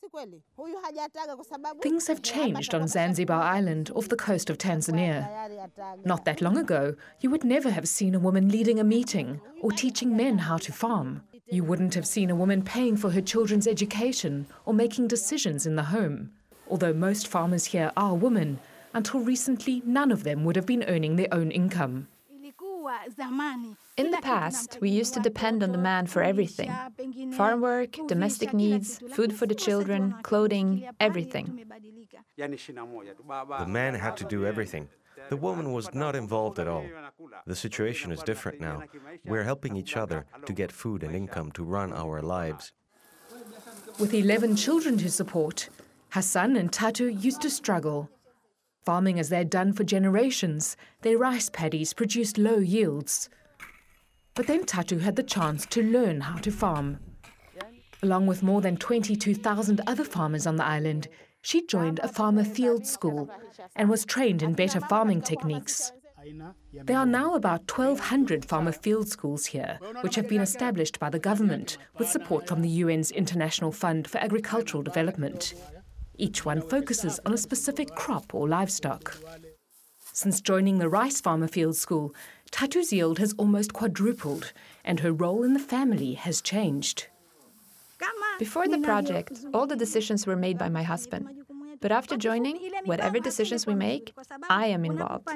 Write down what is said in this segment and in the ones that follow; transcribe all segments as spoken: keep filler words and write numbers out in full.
Things have changed on Zanzibar Island off the coast of Tanzania. Not that long ago, you would never have seen a woman leading a meeting or teaching men how to farm. You wouldn't have seen a woman paying for her children's education or making decisions in the home. Although most farmers here are women, until recently none of them would have been earning their own income. In the past, we used to depend on the man for everything. Farm work, domestic needs, food for the children, clothing, everything. The man had to do everything. The woman was not involved at all. The situation is different now. We're helping each other to get food and income to run our lives. With eleven children to support, Hassan and Tatu used to struggle. Farming as they'd done for generations, their rice paddies produced low yields. But then Tatu had the chance to learn how to farm. Along with more than twenty-two thousand other farmers on the island, she joined a farmer field school and was trained in better farming techniques. There are now about twelve hundred farmer field schools here, which have been established by the government with support from the U N's International Fund for Agricultural Development. Each one focuses on a specific crop or livestock. Since joining the rice farmer field school, Tatu's yield has almost quadrupled, and her role in the family has changed. Before the project, all the decisions were made by my husband. But after joining, whatever decisions we make, I am involved.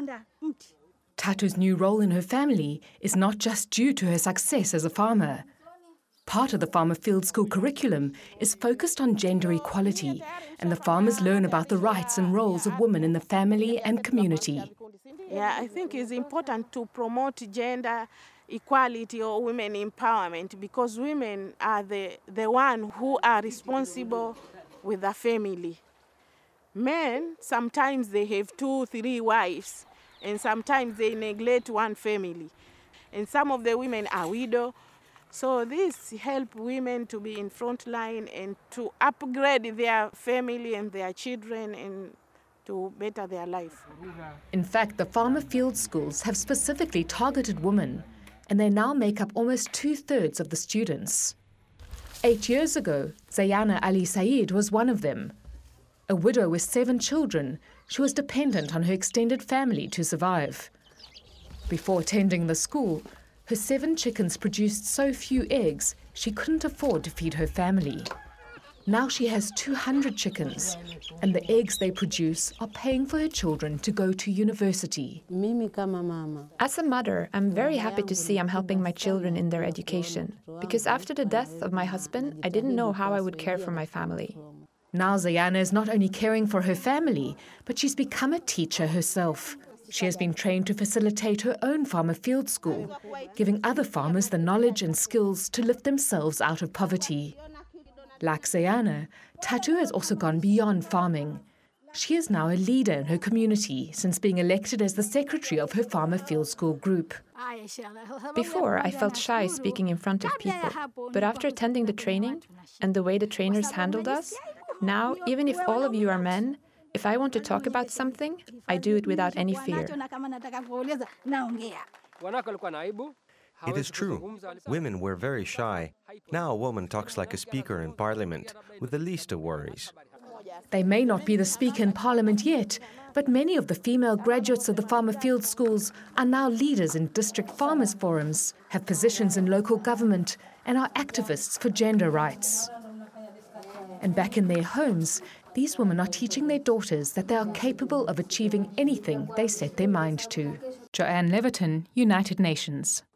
Tatu's new role in her family is not just due to her success as a farmer. Part of the Farmer Field School curriculum is focused on gender equality, and the farmers learn about the rights and roles of women in the family and community. Yeah, I think it's important to promote gender equality or women empowerment, because women are the, the one who are responsible with the family. Men, sometimes they have two, three wives, and sometimes they neglect one family. And some of the women are widows. So this helps women to be in front line and to upgrade their family and their children and to better their life. In fact, the farmer field schools have specifically targeted women, and they now make up almost two-thirds of the students. Eight years ago, Zayana Ali Saeed was one of them. A widow with seven children, she was dependent on her extended family to survive. Before attending the school, her seven chickens produced so few eggs, she couldn't afford to feed her family. Now she has two hundred chickens, and the eggs they produce are paying for her children to go to university. As a mother, I'm very happy to see I'm helping my children in their education, because after the death of my husband, I didn't know how I would care for my family. Now Zayana is not only caring for her family, but she's become a teacher herself. She has been trained to facilitate her own farmer field school, giving other farmers the knowledge and skills to lift themselves out of poverty. Like Zayana, Tatu has also gone beyond farming. She is now a leader in her community since being elected as the secretary of her farmer field school group. Before, I felt shy speaking in front of people, but after attending the training and the way the trainers handled us, now, even if all of you are men, if I want to talk about something, I do it without any fear. It is true. Women were very shy. Now a woman talks like a speaker in parliament, with the least of worries. They may not be the speaker in parliament yet, but many of the female graduates of the farmer field schools are now leaders in district farmers' forums, have positions in local government, and are activists for gender rights. And back in their homes, these women are teaching their daughters that they are capable of achieving anything they set their mind to. Joanne Leviton, United Nations.